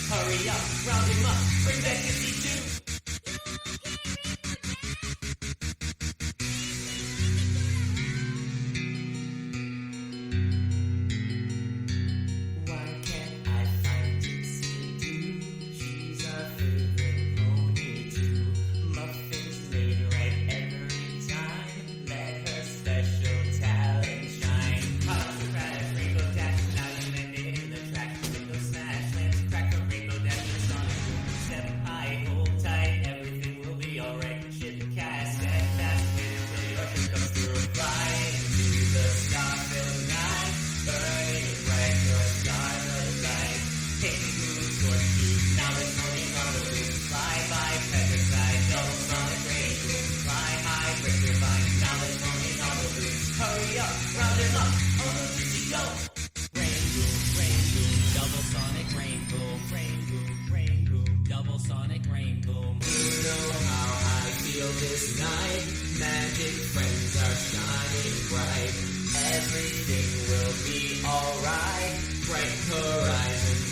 Hurry up, round him up, bring back 52. Hurry up, round him up, oh look at you go. Rain boom, double sonic rain boom, double sonic rain boom. You know how I feel this night, magic friends are shining bright. Everything will be alright, bright horizons